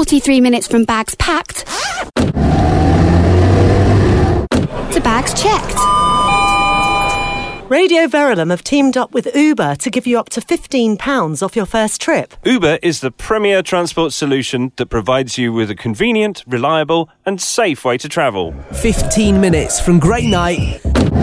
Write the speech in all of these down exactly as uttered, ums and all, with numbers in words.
forty-three minutes from bags packed to bags checked. Radio Verulam have teamed up with Uber to give you up to fifteen pounds off your first trip. Uber is the premier transport solution that provides you with a convenient, reliable and safe way to travel. fifteen minutes from great night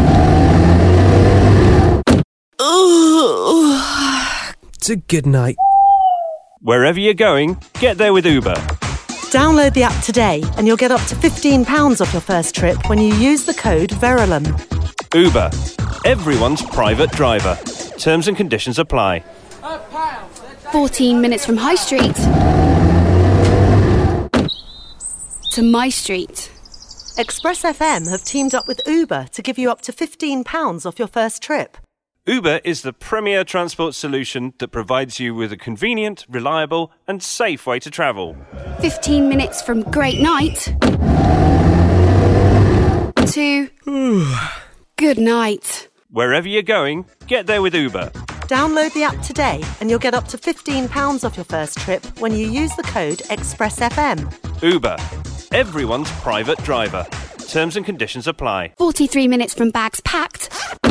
to good night. Wherever you're going, get there with Uber. Download the app today and you'll get up to fifteen pounds off your first trip when you use the code Verulam. Uber. Everyone's private driver. Terms and conditions apply. fourteen minutes from High Street to My Street. Express F M have teamed up with Uber to give you up to fifteen pounds off your first trip. Uber is the premier transport solution that provides you with a convenient, reliable and safe way to travel. fifteen minutes from Great Night to Good Night. Wherever you're going, get there with Uber. Download the app today and you'll get up to fifteen pounds off your first trip when you use the code Express F M. Uber. Everyone's private driver. Terms and conditions apply. forty-three minutes from bags packed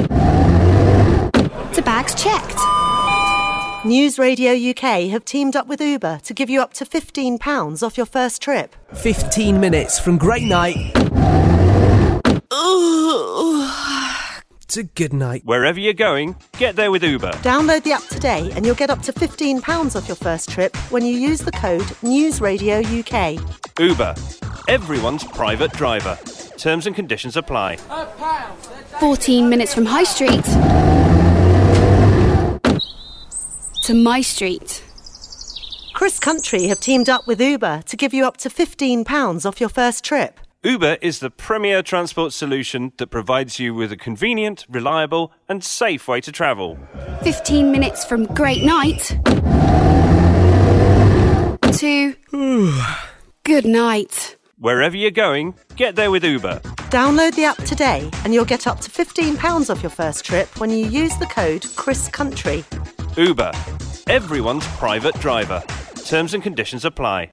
to bags checked. News Radio U K have teamed up with Uber to give you up to fifteen pounds off your first trip. fifteen minutes from great night to good night. Wherever you're going, get there with Uber. Download the app today and you'll get up to fifteen pounds off your first trip when you use the code News Radio U K. Uber. Everyone's private driver. Terms and conditions apply. fourteen minutes from High Street to My Street. Chris Country have teamed up with Uber to give you up to fifteen pounds off your first trip. Uber is the premier transport solution that provides you with a convenient, reliable and safe way to travel. fifteen minutes from Great Night to Good Night. Wherever you're going, get there with Uber. Download the app today and you'll get up to fifteen pounds off your first trip when you use the code Chris Country. Uber. Everyone's private driver. Terms and conditions apply.